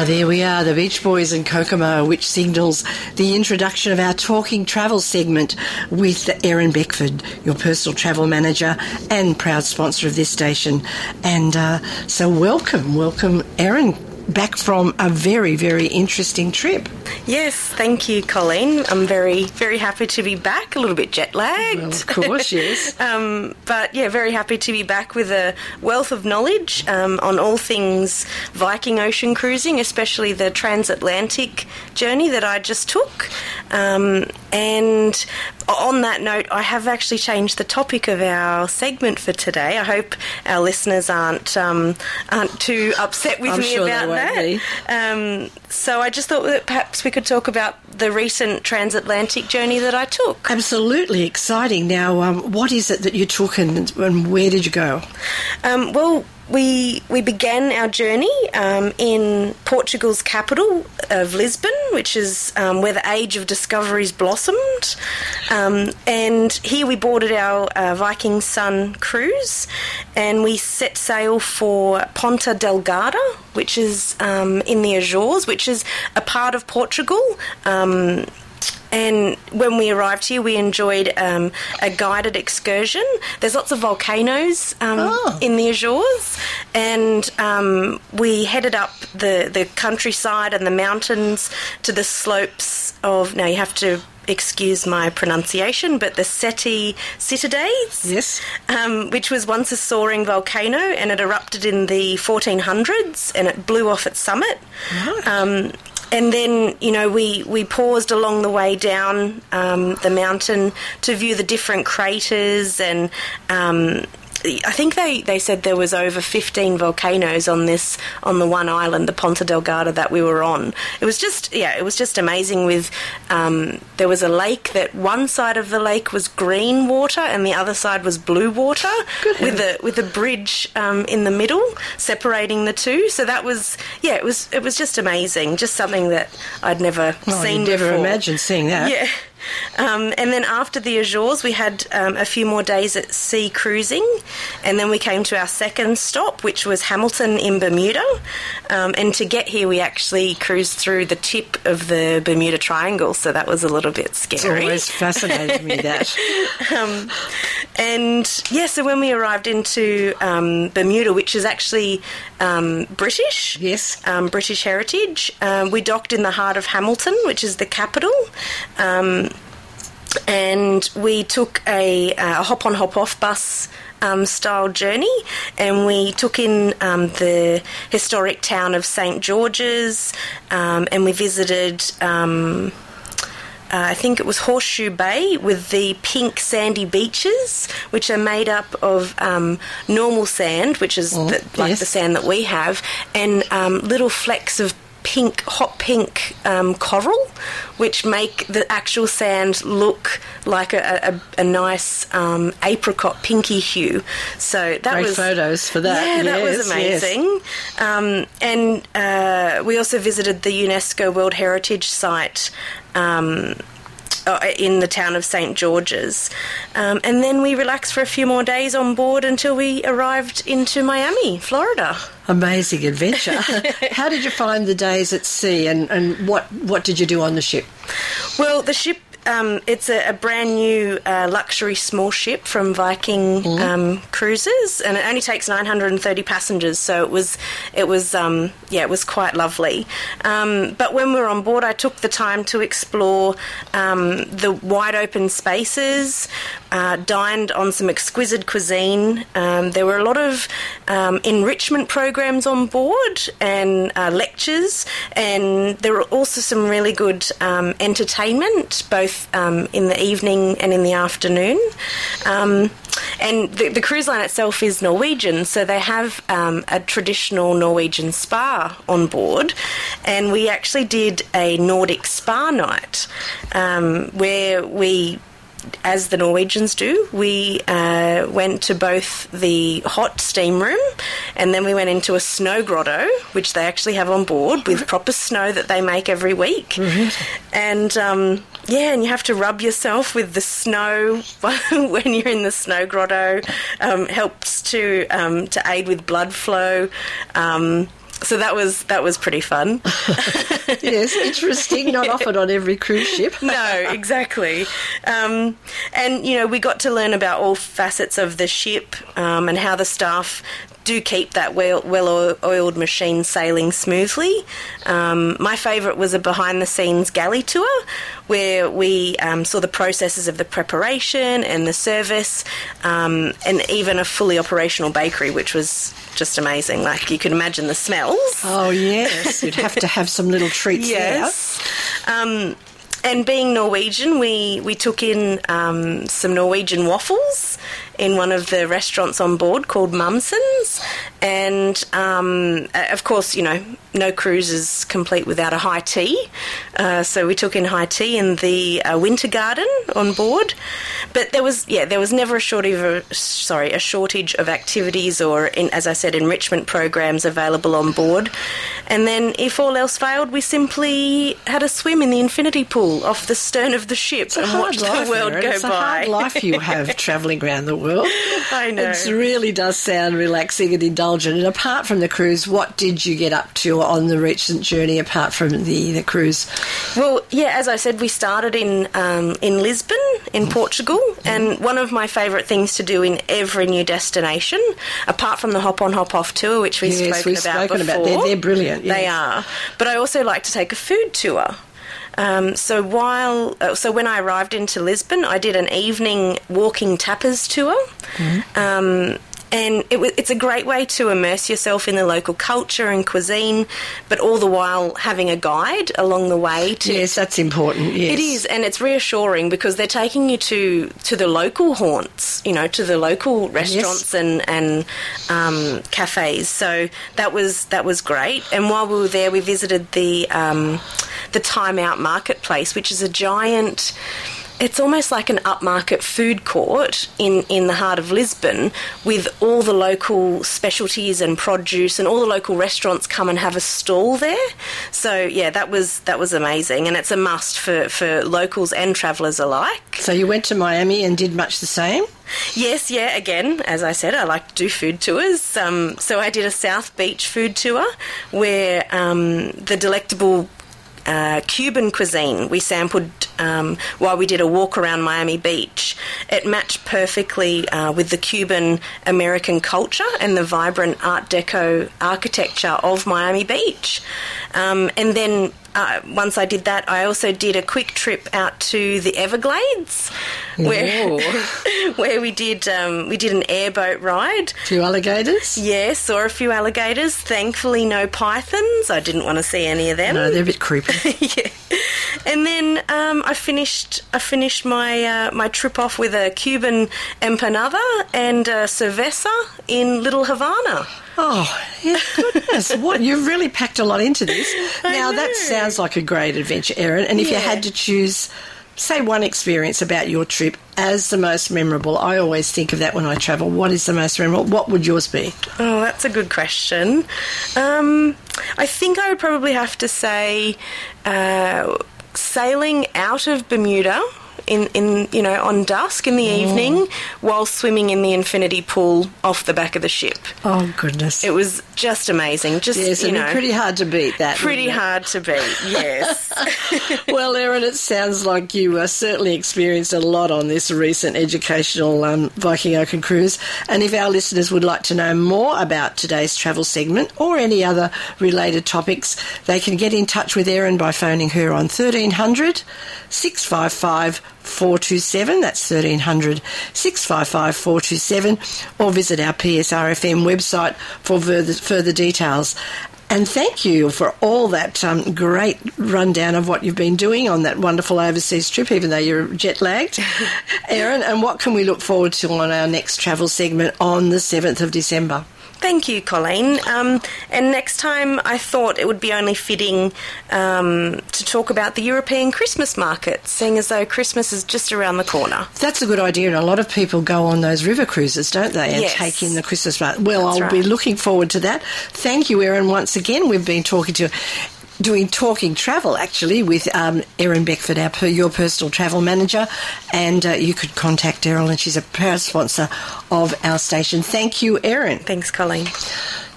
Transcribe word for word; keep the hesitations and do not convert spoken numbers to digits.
Ah, there we are, the Beach Boys and Kokomo, which signals the introduction of our Talking Travel segment with Erin Beckford, your personal travel manager and proud sponsor of this station. And uh, so welcome, welcome, Erin, back from a very, very interesting trip. Yes, thank you, Colleen. I'm very, very happy to be back, a little bit jet-lagged. Well, of course, yes. um, but, yeah, very happy to be back with a wealth of knowledge um, on all things Viking ocean cruising, especially the transatlantic journey that I just took. Um, and on that note, I have actually changed the topic of our segment for today. I hope our listeners aren't um, aren't too upset with I'm me sure about they won't that. be. Um, so I just thought that perhaps we could talk about the recent transatlantic journey that I took. Absolutely exciting. Now, um, what is it that you took and, and where did you go? Um, well, we we began our journey um, in Portugal's capital of Lisbon, which is um, where the age of discoveries blossomed. Um, and here we boarded our uh, Viking Sun cruise, and we set sail for Ponta Delgada, which is um, in the Azores, which is a part of Portugal. Um, And when we arrived here, we enjoyed um, a guided excursion. There's lots of volcanoes um, oh. in the Azores, and um, we headed up the, the countryside and the mountains to the slopes of, now you have to excuse my pronunciation, but the Seti Citades, yes, um, which was once a soaring volcano, and it erupted in the fourteen hundreds, and it blew off its summit. Right. Um, And then, you know, we, we paused along the way down um, the mountain to view the different craters, and um, I think they, they said there was over fifteen volcanoes on this, on the one island, the Ponta Delgada that we were on. It was just, yeah, it was just amazing with, um, there was a lake that one side of the lake was green water and the other side was blue water. Good with a with a bridge um, in the middle separating the two. So that was, yeah, it was it was just amazing, just something that I'd never oh, seen you'd never before. imagined seeing that. Yeah. Um, and then after the Azores, we had um, a few more days at sea cruising, and then we came to our second stop, which was Hamilton in Bermuda. Um, and to get here, we actually cruised through the tip of the Bermuda Triangle, so that was a little bit scary. It's always fascinated me, that. um, and, yeah, so when we arrived into um, Bermuda, which is actually um, British, yes, um, British heritage, um, we docked in the heart of Hamilton, which is the capital. Um, and we took a, a hop-on, hop-off bus um, style journey, and we took in um, the historic town of Saint George's, um, and we visited... Um, Uh, I think it was Horseshoe Bay with the pink sandy beaches, which are made up of um, normal sand, which is oh, the, like yes. the sand that we have, and um, little flecks of pink, hot pink um, coral, which make the actual sand look like a, a, a nice um, apricot pinky hue. So that Great was photos for that. Yeah, yes, that was amazing. Yes. Um, and uh, we also visited the UNESCO World Heritage Site. Um, in the town of Saint George's. Um, and then we relaxed for a few more days on board until we arrived into Miami, Florida. Amazing adventure. How did you find the days at sea, and, and what, what did you do on the ship? Well, the ship, um, it's a, a brand new uh, luxury small ship from Viking mm. um, Cruises, and it only takes nine hundred thirty passengers, so it was, it was, um, yeah, it was quite lovely. Um, but when we were on board, I took the time to explore um, the wide open spaces, uh, dined on some exquisite cuisine. Um, there were a lot of um, enrichment programs on board and uh, lectures, and there were also some really good um, entertainment, both um, in the evening and in the afternoon. Um, and the, the cruise line itself is Norwegian, so they have um, a traditional Norwegian spa on board, and we actually did a Nordic spa night um, where we, as the Norwegians do, we uh, went to both the hot steam room, and then we went into a snow grotto, which they actually have on board with proper snow that they make every week. Mm-hmm. And um, yeah, and you have to rub yourself with the snow when you're in the snow grotto. Um, helps to um, to aid with blood flow. Um, so that was that was pretty fun. Yes, interesting. Not offered on every cruise ship. No, exactly. Um, and, you know, we got to learn about all facets of the ship um, and how the staff do keep that well, well-oiled machine sailing smoothly. Um, my favourite was a behind-the-scenes galley tour where we um, saw the processes of the preparation and the service um, and even a fully operational bakery, which was just amazing. Like, you could imagine the smells. Oh, yes. You'd have to have some little treats yes. there. Um, and being Norwegian, we, we took in um, some Norwegian waffles in one of the restaurants on board called Mumson's. And, um, of course, you know, no cruise is complete without a high tea. Uh, so we took in high tea in the uh, Winter Garden on board. But there was, yeah, there was never a shortage of, sorry, a shortage of activities or, in, as I said, enrichment programs available on board. And then, if all else failed, we simply had a swim in the infinity pool off the stern of the ship it's and watched life, the world Erin. go it's by. It's a hard life you have travelling around the world. I know. It really does sound relaxing and indulgent. And apart from the cruise, what did you get up to on the recent journey apart from the, the cruise? Well, yeah, as I said, we started in um, in Lisbon, in Portugal, and one of my favourite things to do in every new destination, apart from the hop-on, hop-off tour, which we've yes, spoken we've about spoken before. About. They're, they're brilliant. Yes. They are. But I also like to take a food tour. Um, so while, uh, so when I arrived into Lisbon, I did an evening walking tapas tour. Mm-hmm. Um, And it w- it's a great way to immerse yourself in the local culture and cuisine, but all the while having a guide along the way. To yes, that's important, yes. It is, and it's reassuring because they're taking you to, to the local haunts, you know, to the local restaurants yes. and, and um, cafes. So that was that was great. And while we were there, we visited the um, the Time Out Marketplace, which is a giant... It's almost like an upmarket food court in, in the heart of Lisbon with all the local specialties and produce, and all the local restaurants come and have a stall there. So, yeah, that was that was amazing, and it's a must for, for locals and travellers alike. So you went to Miami and did much the same? Yes, yeah, again, as I said, I like to do food tours. Um, so I did a South Beach food tour where um, the delectable Uh, Cuban cuisine we sampled um, while we did a walk around Miami Beach. It matched perfectly uh, with the Cuban American culture and the vibrant Art Deco architecture of Miami Beach. Um, and then uh, once I did that, I also did a quick trip out to the Everglades, where where we did um, we did an airboat ride. A few alligators? Yes, saw a few alligators. Thankfully, no pythons. I didn't want to see any of them. No, they're a bit creepy. Yeah. And then um, I finished I finished my uh, my trip off with a Cuban empanada and a cerveza in Little Havana. Oh, yeah, goodness. What, you've really packed a lot into this. I Now, know. that sounds like a great adventure, Erin. And if Yeah. you had to choose, say, one experience about your trip as the most memorable, I always think of that when I travel. What is the most memorable? What would yours be? Oh, that's a good question. Um, I think I would probably have to say uh, sailing out of Bermuda in, in you know, on dusk in the oh. evening while swimming in the infinity pool off the back of the ship. Oh, goodness. It was just amazing. Just, yes, you it'd know, be pretty hard to beat that. Pretty hard to beat, yes. Well, Erin, it sounds like you uh, certainly experienced a lot on this recent educational um, Viking Oaken cruise. And if our listeners would like to know more about today's travel segment or any other related topics, they can get in touch with Erin by phoning her on thirteen hundred, six five five, four two seven. That's thirteen hundred, six five five, four two seven, or visit our P S R F M website for further, further details. And thank you for all that um, great rundown of what you've been doing on that wonderful overseas trip, even though you're jet-lagged, Erin. And what can we look forward to on our next travel segment on the seventh of December? Thank you, Colleen. Um, and next time I thought it would be only fitting um, to talk about the European Christmas market, seeing as though Christmas is just around the corner. That's a good idea, and a lot of people go on those river cruises, don't they, and yes. take in the Christmas market. Well, That's I'll right. be looking forward to that. Thank you, Erin, once again. We've been talking to... doing Talking Travel, actually, with um, Erin Beckford, our per, your personal travel manager, and uh, you could contact Daryl, and she's a proud sponsor of our station. Thank you, Erin. Thanks, Colleen.